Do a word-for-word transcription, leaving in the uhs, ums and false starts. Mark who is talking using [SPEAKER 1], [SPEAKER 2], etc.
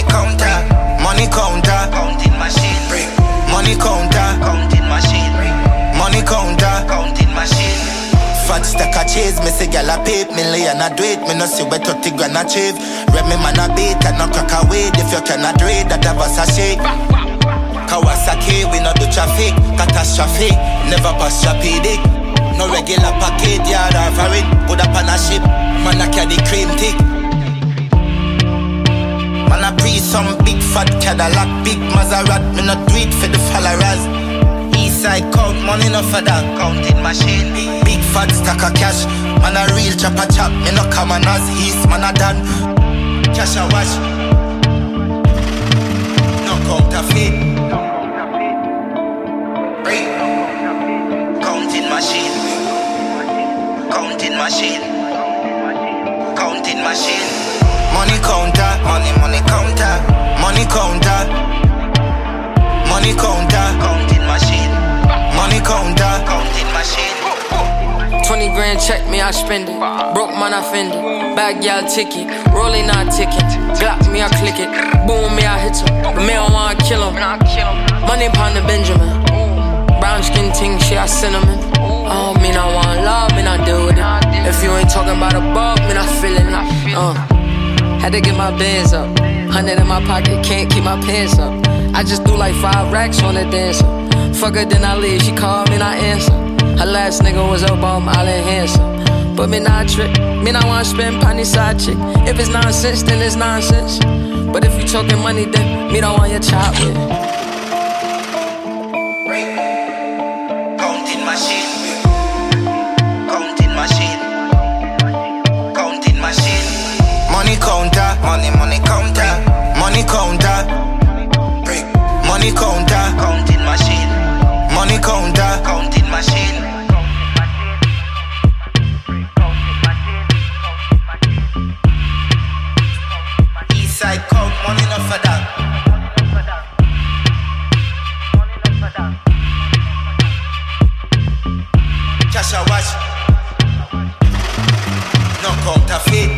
[SPEAKER 1] money counter, money counter, counting machine. Money counter, counting machine. Money counter, counting machine. Fat stack of cheese, me say gyal a pay million a do it. Me no see where thirty grand achieve. Rev me man a beat and no crack away. If you cannot do it, that was a shake. Kawasaki, we no do traffic. Catastrophe, never pass trapedic. No regular package, yard or foreign. Put up on a ship, man a carry cream tick. Man a pre some big fat Cadillac, big Maserati. Me no do it for the followers. Eastside count money no for that. Counting machine, big fat stack of cash. Man a real chopper chop, me no common as East man a done. Cash a wash, no counterfeit. Break, counting machine, counting machine, counting machine. Money counter, money, money counter, money counter, money counter, counting machine, money counter, counting machine.
[SPEAKER 2] Twenty grand check me, I spend it. Broke man, I fend it. Bag y'all ticket, rolling not ticket. Glock me, I click it. Boom me, I hit him. But me, I wanna kill him. Money pound the Benjamin. Brown skin ting, shit, I cinnamon. Oh, me not want love, me not deal with it. If you ain't talking about a bug, me not feeling it. Uh. Had to get my bands up. Hundred in my pocket, can't keep my pants up. I just do like five racks on the dancer. Fuck her, then I leave, she called me, not answer. Her last nigga was up on Island handsome. But me not trick, me not wanna spend penny side chick. If it's nonsense, then it's nonsense. But if you talking money, then me don't want your chop with.
[SPEAKER 1] Counting machine, counting machine, counting machine. Money counter, money, money counter, money counter, money counter, counting machine, money counter, counting machine. Eastside count, money not for that. Cash a watch, no counterfeit.